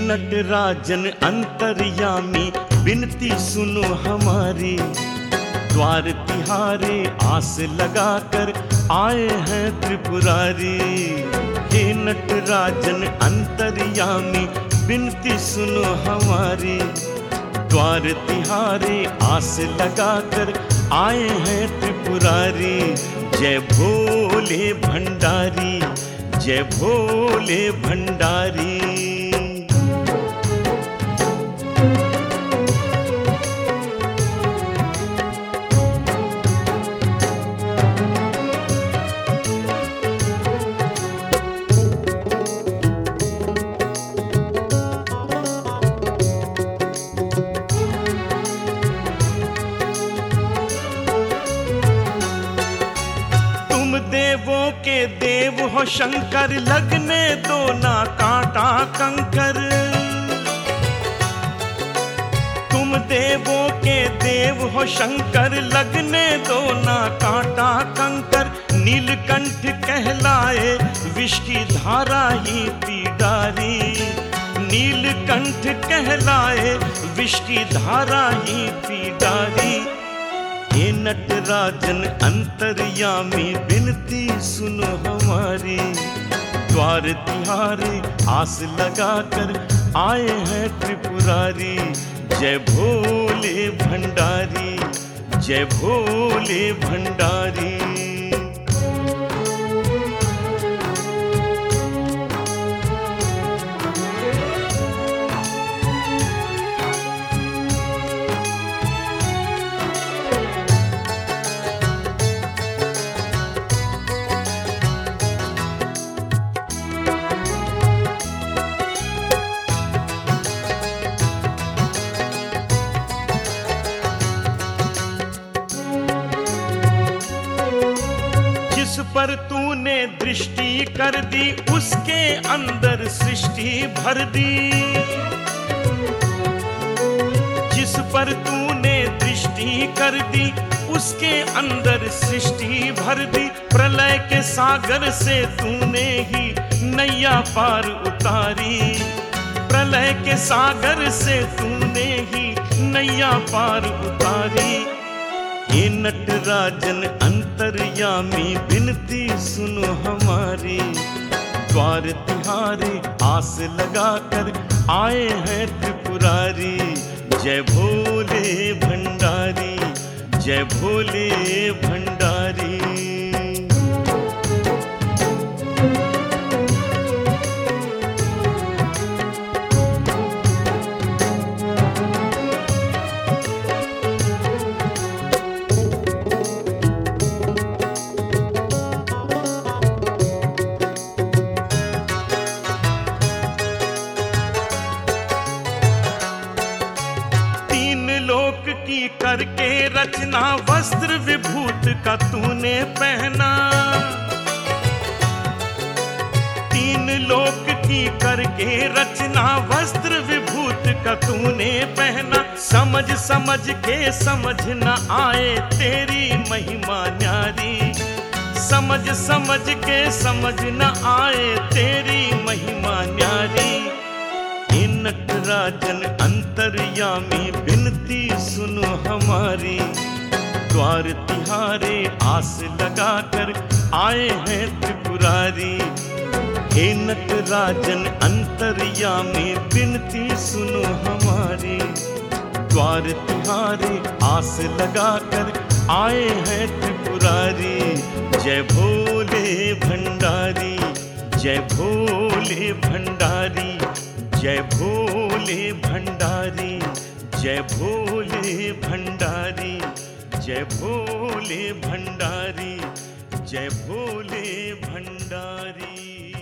नटराजन अंतर्यामी विनती सुनो हमारी, द्वार तिहारे आस लगाकर आए हैं त्रिपुरारी। हे नटराजन अंतर्यामी विनती सुनो हमारी, द्वार तिहारे आस लगाकर आए हैं त्रिपुरारी। जय भोले भंडारी, जय भोले भंडारी। देवों के देव हो शंकर, लगने दो ना कांटा कंकर। तुम देवों के देव हो शंकर, लगने दो ना कांटा कंकर। नीलकंठ कहलाए विष की धारा ही पी डारी, नीलकंठ कहलाए विष की धारा ही पी डारी। हे नटराजन अंतर्यामी विनती सुनो हमारी, द्वार तिहारे आस लगाकर आए हैं त्रिपुरारी। जय भोले भंडारी, जय भोले भंडारी। जिस पर तूने दृष्टि कर दी, उसके अंदर सृष्टि भर दी। जिस पर तूने दृष्टि कर दी, उसके अंदर सृष्टि भर दी। प्रलय के सागर से तूने ही नैया पार उतारी, प्रलय के सागर से तूने ही नैया पार उतारी। हे नटराजन अंतर्यामी विनती सुनो हमारी, द्वार तिहारे आस लगाकर आए हैं त्रिपुरारी। जय भोले भंडारी, जय भोले भंडारी। की करके रचना, वस्त्र विभूत का तूने पहना। तीन लोक की करके रचना, वस्त्र विभूत का तूने पहना। समझ समझ के समझ न आए तेरी महिमा न्यारी, समझ समझ के समझ न आए तेरी महिमा न्यारी। हे नटराजन अंतर्यामी विनती सुनो हमारी, द्वार तिहारे आस लगाकर आए हैं त्रिपुरारी। हे नटराजन अंतर्यामी विनती सुनो हमारी, द्वार तिहारे आस लगाकर आए हैं त्रिपुरारी। जय भोले भंडारी, जय भोले भंडारी, जय भोले भंडारी, जय भोले भंडारी, जय भोले भंडारी, जय भोले भंडारी।